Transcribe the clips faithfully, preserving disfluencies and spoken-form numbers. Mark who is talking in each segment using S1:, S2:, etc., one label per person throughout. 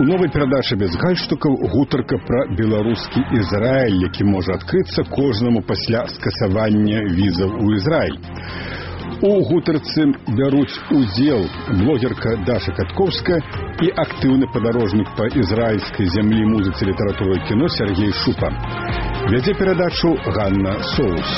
S1: новай перадачы без гальштукаў гутарка пра беларускі Ізраіль, які можа адкрыцца кожнаму пасля скасавання візаў у Ізраіль. У гутарцы бяруць удзел блогерка Даша Катковская і актыўны падарожнік па ізраільскай зямлі, музыцы, літаратуры і кіно Сергей Шупа. Вядзе перадачу Ганна Соус.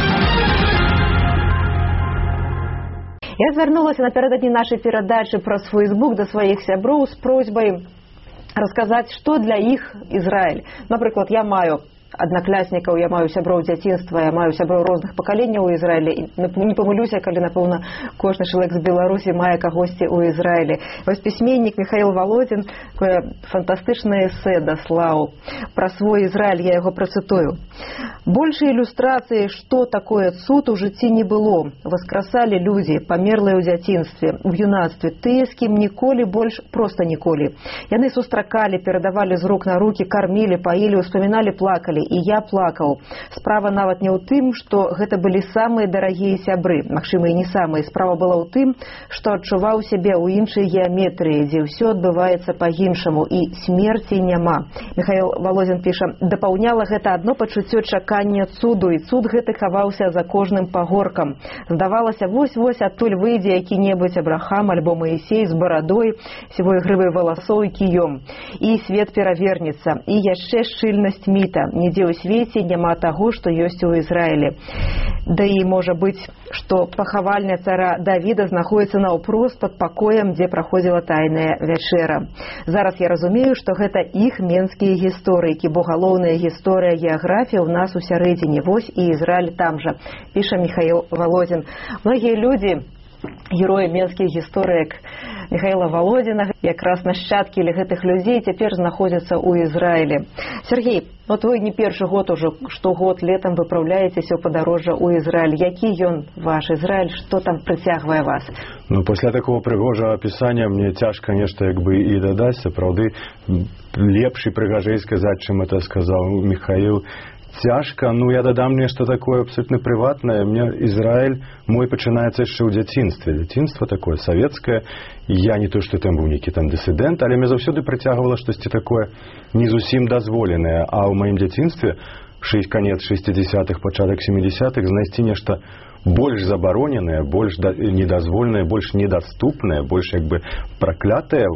S2: Я звярнулася напярэдадні нашай перадачы праз Фейсбук да сваіх сяброў з просьбай расказаць, што для іх Ізраіль. Напрыклад, я маю аднакляснікаў, я маю сяброў дзяцінства, я маю сяброў розных пакаленняў у Ізраілі. Не памылюся, калі, напэўна, кожны чалавек з Беларусі мае кагосьці ў Ізраілі. Вось пісьменнік Михаил Володин такое фантастычнае эсэ даслаў пра свой Ізраіль, я яго працытую. Больше ілюстрацыі, што такое цуд у жыцці не было. Васкрасалі людзі, памерлыя ў дзяцінстве, у юнацтве, тыя, з кім ніколі больш, проста ніколі. Яны сустракалі, перадавалі з рук на рукі, кармілі, паілі, успаміналі, плакалі. І я плакаў. Справа нават не ў тым, што гэта былі самыя дарагія сябры. Магчыма, і не самыя. Справа была ў тым, што адчуваў сябе ў іншай геаметрыі, дзе ўсё адбываецца па-іншаму, і смерці няма. Михаил Володин піша, дапаўняла гэта адно пачуццё чакання цуду, і цуд гэты хаваўся за кожным пагоркам. Здавалася, вось-вось адтуль выйдзе які-небудзь Абрахам альбо Маісей з барадой, сівой грывай валасоў і кіём. І свет перавернецца. І яшчэ шчыльнасць міта. Нідзе ў свеце няма таго, што ёсць у Ізраілі. Да і можа быць, што пахавальня цара Давіда знаходзіцца наўпрост пад пакоем, дзе праходзіла тайная вячэра. Зараз я разумею, што гэта іх менскія гісторыкі, бо галоўная гісторыя геаграфія ў нас у сярэдзіне. Вось і Ізраіль там жа, піша Михаил Володин. Многія людзі, героі менскіх гісторыек Михаила Володина, якраз нашчадкі гэтых людзей цяпер знаходзяцца ў Ізраілі. Сергей, вот вы не першы год ужо, штогод летам выпраўляецеся ў падарожжа ў Ізраіль. Які ён ваш Ізраіль, што там прыцягвае вас?
S3: Ну, пасля такого прыгожага апісання мне цяжка нешта як бы і дадаць, сапраўды лепш і прыгажэй сказаць, чым это сказаў Михаил. Цяжка, ну я дадам нешта такое абсолютно прыватнае. Мне Ізраіль мой пачынаецца яшчэ ў дзяцінстве. Дзяцінства такое савецкае. Я не то, што там быў нейкі там дысідэнт, але мне заўсёды прыцягвала штосьці такое не зусім дазволенае. А ў маім дзяцінстве, канец шэсцідзесятых, пачатак сямідзесятых, знайсці нешта больш забароненае, больш недазволенае, больш недаступнае, больш як бы праклятае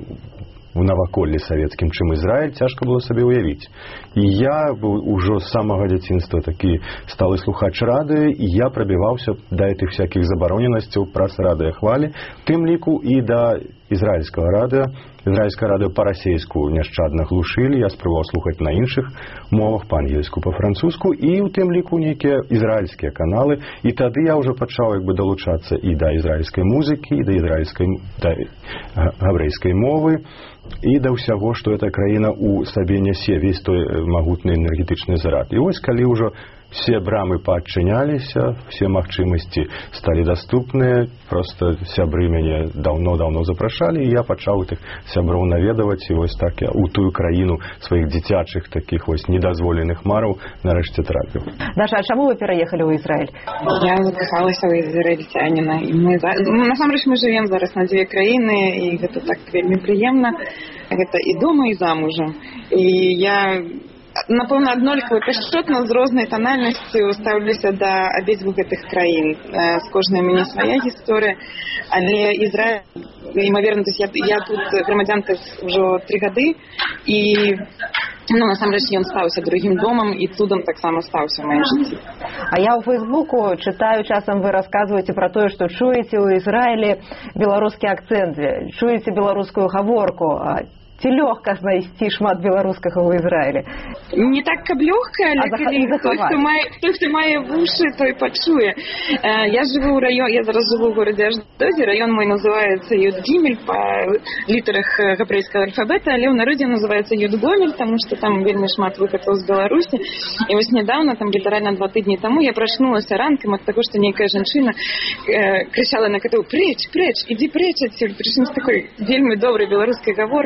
S3: у наваколлі савецкім, чым Ізраіль, цяжка было сабе ўявіць. І я быў ужо з самага дзяцінства такі сталы слухач радыё, і я прабіваўся да гэтых всякіх забароненасцяў праз радыёхвалі, в тым ліку і да ізраільскага радыё. Ізраільскае радыё па-расейску няшчадна глушылі, я спрабаваў слухаць на іншых мовах, па-ангельску, па-французску, і ў тым ліку нейкія ізраільскія каналы. І тады я ўжо пачаў як бы далучацца і да ізраільскай музыкі, і да ізраільскай да габрэйскай мовы, і да ўсяго, што эта краіна ў сабе нясе, весь той магутны энергетычны зарад. І вось калі ўжо все брамы паадчыняліся, все магчымасці сталі даступныя, просто сябры мяне даўно-даўно запрашалі, і я пачаў тых сяброў наведаваць, і вось так я у тую краіну сваіх дзіцячых такіх вось недазволеных мараў нарэшце трапіў.
S2: Даша, а чаму вы пераехалі ў Ізраіль?
S4: Я закахалася ў ізраільцяніна. Насамрэч мы жывем зараз на дзве краіны, і гэта так вельмі прыемна. Гэта і дома, і замужам. І я напэўна, аднолькава пяшчотна з рознай танальнасцю стаўлюся да абедзвюх гэтых краін. З кожнай у мяне свая гісторыя, але Ізраіль, імаверна, я, я тут грамадзянка ўжо тры гады, і ну, насамрэч ён стаўся другім домам, і цудам таксама стаўся ў маім жыцці.
S2: А я ў Фейсбуку чытаю, часам вы расказваеце пра тое, што чуеце ў Ізраілі беларускі акцэнт, чуеце беларускую гаворку. Ці лёгка знайсці шмат беларускага ў Ізраілі?
S4: Не так, каб лёгка, але калі той, хто мае, той, хто мае вушы, той пачуе. Я жыву ў раёне, я зараз жыву ў горадзе Ашдоде, раён мой называецца Юд-Гімель па літарах габрэйскага алфабета, але ў народзе называецца Юд-Гомель, таму што там вельмі шмат выхадцаў з Беларусі. І вось нядаўна, там літаральна два тыдні таму, я прачнулася ранкам ад таго, што нейкая жанчына крычала на катоў: "Прэч, прэч, ідзі прэч адсюль", прычым з такой вельмі добрай беларускай гаворкай.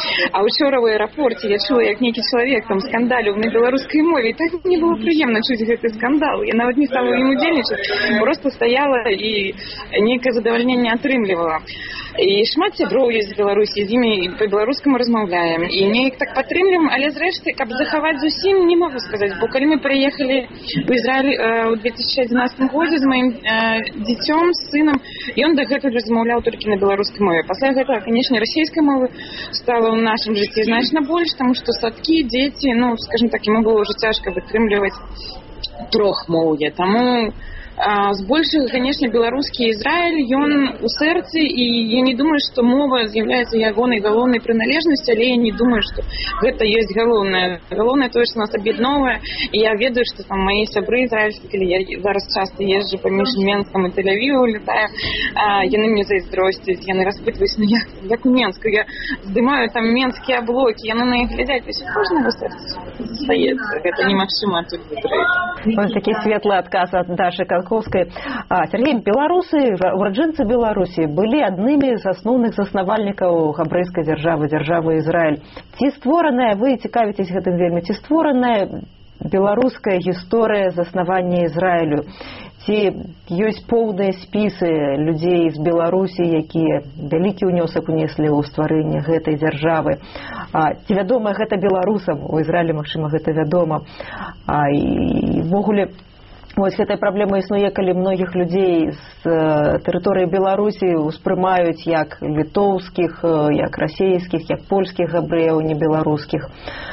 S4: А учора ў аэрапорце я чула, як нейкі чалавек там скандаліў на беларускай мове, і так мне было прыемна чуць гэты скандал. Я нават не стала ім удзельнічаць, просто стаяла і нейкае задавальненне атрымлівала. І шмат сяброў ёсць з Беларусі, з імі па-беларускаму размаўляем. І неяк так падтрымліваем, але зрэшты, каб захаваць зусім, не могу сказаць, бо калі мы прыехалі ў Ізраіль ў две тысячи адзінаццатым годзе з маім дзіцём, з сынам, ён дагэтуль размаўляў толькі на беларускай мове. Пасля гэтага, канечне, расійскай мовы стала ў нашым жыцці значна больш, таму што садкі, дзеці, ну, скажем так, ему было ўжо цяжка вытрымліваць трохмоўе. Таму збольшага, канешне, беларускі Ізраіль, ён у сэрцы, і я не думаю, што мова з'яўляецца ягонай галоўнай прыналежнасцю, але я не думаю, што гэта ёсць галоўнае. Галоўнае тое, што нас аб'ядноўвае, і я ведаю, што там мае сябры ізраільскія, калі я зараз часта езджу паміж Менскам і Тель-Авівам, летаю, яны мне зайздросцяць, яны распытваюць, ну як, як у Менску, я здымаю там менскія блокі, яны на іх глядзяць, вось у кожнага сэрца застаецца, гэта немагчыма тут вытрываць.
S2: Вот такі светлы адказ ад Дашы Канковскай. А, Сергей, беларусы, ураджэнцы Беларусі былі аднымі з асноўных заснавальнікаў габрэйскай дзяржавы, дзяржавы Ізраіль. Ці створаная, вы цікавіцесь гэтым вельмі, ці створаная беларуская гісторыя заснавання Ізраілю? Ці ёсць поўныя спісы людзей з Беларусі, якія вялікі ўнёсак унеслі ў стварэнне гэтай дзяржавы? А, ці вядома гэта беларусам? У Ізраілі, магчыма, гэта вядома. А, і ввогуле, вось гэтая праблема існуе, калі многіх людзей з тэрыторыі Беларусі ўспрымаюць як літоўскіх, як расейскіх, як польскіх габрэяў, не беларускіх.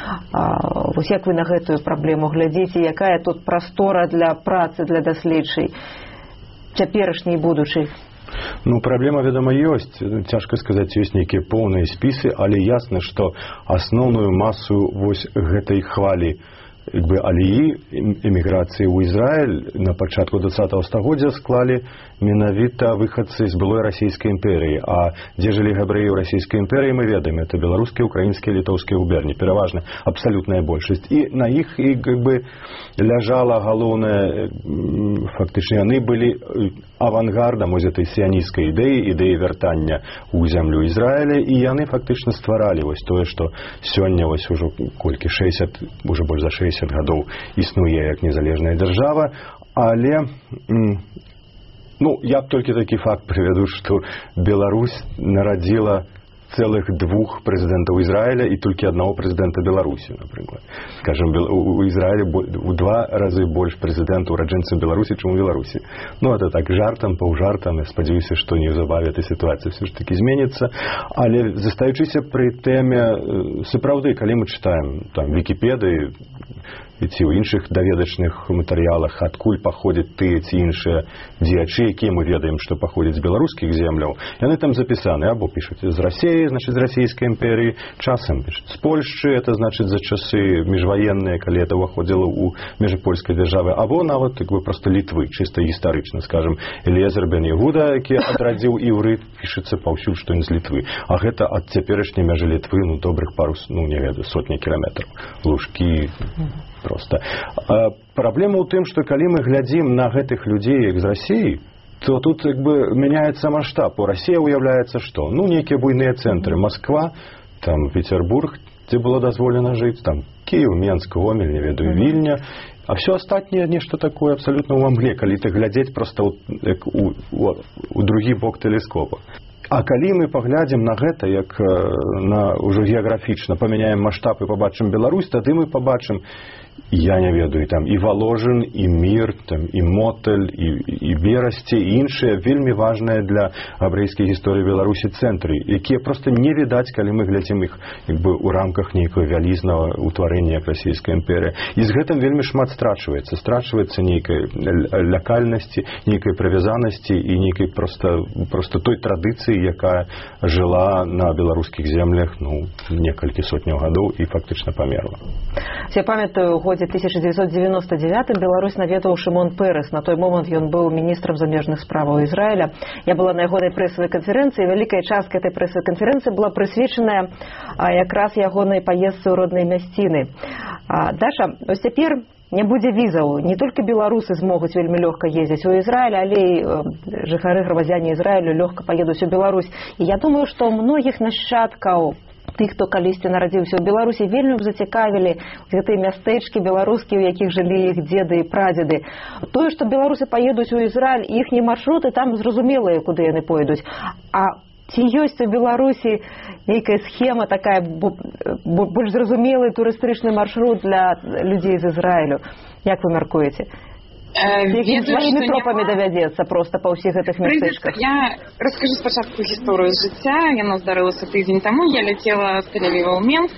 S2: Вось як вы на гэтую праблему глядзіце, якая тут прастора для працы, для даследчай, цяперашняй і будучай?
S3: Ну, праблема, вядома, ёсць. Цяжка сказаць, ёсць нейкія поўныя спісы, але ясна, што асноўную масу вось гэтай хвалі як бы аліі эміграцыі ў Ізраіль на пачатку двадцатага стагоддзя склалі менавіта выхадцы з былой расійскай імперыі. А дзе жылі габрэі ў расійскай імперыі, мы ведаем, это беларускія, украінскія, літоўскія губерні, пераважна абсалютная большасць. І на іх і як бы ляжала галоўная, фактычна яны былі авангардам вось этой сіянісцкай ідэі, ідэі вяртання ў зямлю Ізраіля, і яны фактычна стваралі вось тое, што сёння вось ужо колькі шэсцьдзесят, уже больш за шэсцьдесят гадоў існуе як незалежная дзяржава, але ну, я б толькі такі факт прывяду, што Беларусь нарадзіла цэлых двух прэзідэнтаў Ізраіля і толькі аднаго прэзідэнта Беларусі, напрыклад. Скажем, у Ізраілі у два разы больш прэзідэнтаў ураджэнцаў Беларусі, чым у Беларусі. Ну, это так жартам, паўжартам. Я спадзяюся, што неўзабаве эта сітуацыя ўсё ж такі зменіцца. Але застаючыся пры тэме, сапраўды, калі мы чытаем там Вікіпедыі ці ў іншых даведачных матэрыялах, адкуль паходзяць тыя ці іншыя дзеячы, якія мы ведаем, што паходзяць з беларускіх земляў, яны там запісаны, або пішуць з Расіі, значыць, з расійскай імперіі, часам пішуць з Польшчы, это значыць за часы міжваенныя, калі это ўваходзіла ў межы польскай дзяржавы, або нават як бы проста Літвы, чыста гістарычна, скажем, Эліезер бен Ягуда, які адрадзіў іўрыт, пішацца паўсюль, што ён з Літвы. А гэта ад цяперашняй мяжы Літвы, ну, добрых пару, ну, не ведаю, сотні кіламетраў. Лужкі, проста. А праблема ў тым, што калі мы глядзім на гэтых людзей як з Расіі, то тут як бы мяняецца маштаб. У Расіі уяўляецца што? Ну, нейкія буйныя цэнтры. Москва, там Петербург, дзе было дазволена жыць, там Кіев, Менск, Гомель, не ведаю, Вільня. А все астатняе нешта такое абсалютна ў амгле, калі ты глядзець проста як у, у, у другі бок тэлескопа. А калі мы паглядзім на гэта, як на ўжо геаграфічна, памяняем маштаб і пабачым Беларусь, тады мы пабачым, я не ведаю, там і Валожын, і Мір, там, і Мотэль, і, і Берасці, і іншыя вельмі важныя для габрэйскай гісторыі Беларусі цэнтры, якія проста не відаць, калі мы глядзім іх як бы ў рамках нейкага вялізнага ўтварэння як расійская імперія. І з гэтым вельмі шмат страчваецца. Страчваецца нейкай лякальнасці, нейкай прывязанасці і нейкай проста, проста той традыцыі, якая жыла на беларускіх землях, ну, некалькі сотняў гадоў і фактычна памерла.
S2: Я памятаю, у годзе тысяча дзевяцьсот девяносто девятым Беларусь наведаў Шымон Пэрэс. На той момант ён быў міністрам замежных справаў Ізраіля. Я была на ягонай прэсавай канферэнцыі. Вялікая частка этой прэсавай канферэнцыі была прысвечаная якраз ягонай паездцы ў роднай мясціны. Даша, ось цяпер не будзе візаў. Не толькі беларусы змогуць вельмі лёгка ездзіць у Ізраіль, але і жыхары грамадзяне Ізраілю лёгка паедуць у Беларусь. І я думаю, што ў многіх нашчадкаў тых, хто калісьці нарадзіўся ў Беларусі, вельмі б зацікавілі гэтыя мястэчкі беларускія, у якіх жылі іх дзеды і прадзеды. Тое, што беларусы паедуць у Ізраіль, іхнія маршруты там зразумелыя, куды яны пойдуць. А ці ёсць у Беларусі нейкая схема такая, больш зразумелы турыстычны маршрут для людзей з Ізраілю? Як вы мяркуеце? Якімі сваімі тропамі давядзецца проста па ўсіх гэтых мястэчках?
S4: Я раскажу спачатку гісторыю жыцця. Яно здарылася тыдзень таму. Я ляцела з Тель-Авіва ў Менск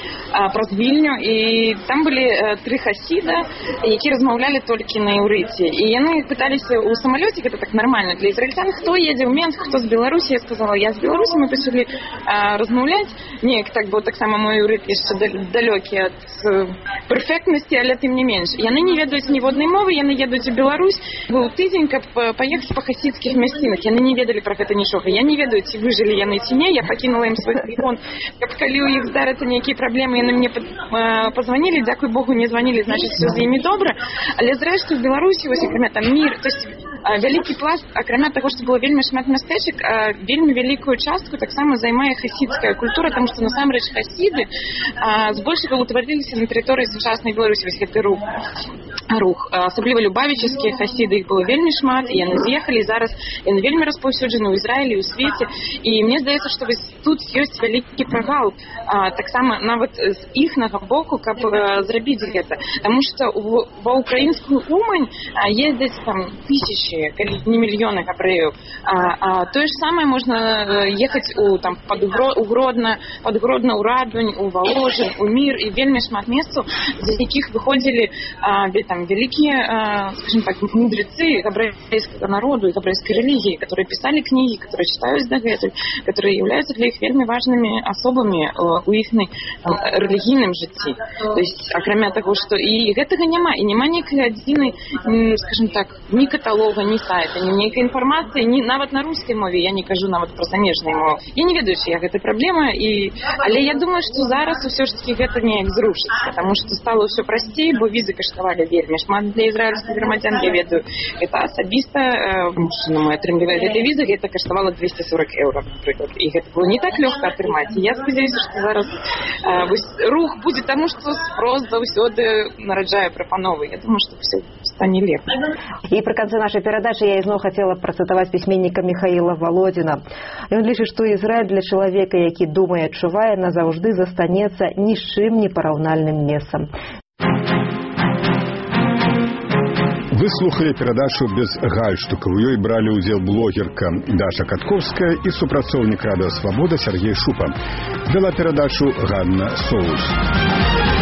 S4: праз Вільню, і там былі тры хасіда, які размаўлялі толькі на іўрыце. І яны пыталіся ў самалёце, гэта так нармальна для ізраільцян, хто едзе ў Менск, хто з Беларусі. Я сказала, я з Беларусі. Мы пачалі размаўляць. Неяк так, бо таксама мой іўрыт яшчэ далёкі ад перфектнасці, але тым не менш. Яны не ведаюць ніводнай мовы, яны едуць у Беларусь. Быў тыдзень, каб паехаць па хасідскіх мясцінах. Яны не ведалі пра гэта нічога. Я не ведаю, ці выжылі яны ці не. Я пакінула ім свой тэлефон, каб калі ў іх здарыцца нейкія праблемы, яны мне позвонили, дзякуй Богу, не звонили, значит, все з імі добра. Але зрэшты, в Беларусі, ось, акрамя там мір, то есть вялікі пласт, акрамя таго, што было вельмі шмат мястэчак, вельмі вялікую частку таксама займае хасідская культура, таму што насамрэч хасіды збольшага ўтварыліся на тэрыторыі сучаснай Беларусі, вось гэты рух. рух. Асабліва любавічаскія хасіды, іх было вельмі шмат, і яны з'ехалі, зараз яны вельмі распаўсюджаны ў Ізраілі, ў свеце, і мне здаецца, што вось тут ёсць вялікі прагал, таксама нават з іхнага боку, каб зрабіць гэта. Таму што ва ўкраінскую Умань ездзяць там тысячы, калі не мільёны габрэяў. А тое ж самае можна ехаць у там пад Гродно, пад Гродно, у Радунь, у Воложин, у Мір, і вельмі шмат месцаў, з якіх выходзілі там великие, скажем так, мудрецы габрэйскага народу и габрэйской религии, которые писали книги, которые читают дагэтуль, которые являются для их вельмі важными особами у их религийном жыцці. То есть, акрамя того, что и гэтага няма, и няма нейкай адзінай, скажем так, ни каталога, ни сайта, ни нейкай информации, ни нават на русской мове, я не кажу нават про замежнай мове. Я не ведаю, что я гэта праблема, и але я думаю, что зараз усё ж таки гэта неяк зрушыцца, потому что стало все простей, бо визы каштавалі вельмі шмат для ізраільскіх грамадзян. Я ведаю, гэта асабіста, мужчына мой атрымлівае гэтай візы, гэта каштавала двести сорок еўра, напрыклад, і гэта было не так лёгка атрымаць. Я спадзяюся, што зараз вось рух будзе таму, што спрос заўсёды нараджае прапановы. Я думаю, што все стане лепш.
S2: І пры канцы нашай перадачы я ізноў хацела працытаваць пісьменніка Міхаіла Володіна. Ён лічыць, што Ізраіль для чалавека, які думае, адчувае, назаўжды застанецца ні з чым не параўнальным месцам.
S1: Вы слухали перадачу без гальштука. У ёй бралі ўдзел блогерка Даша Катковская і супрацоўнік Радыё Свабода Сергей Шупа. Вела перадачу Ганна Соус.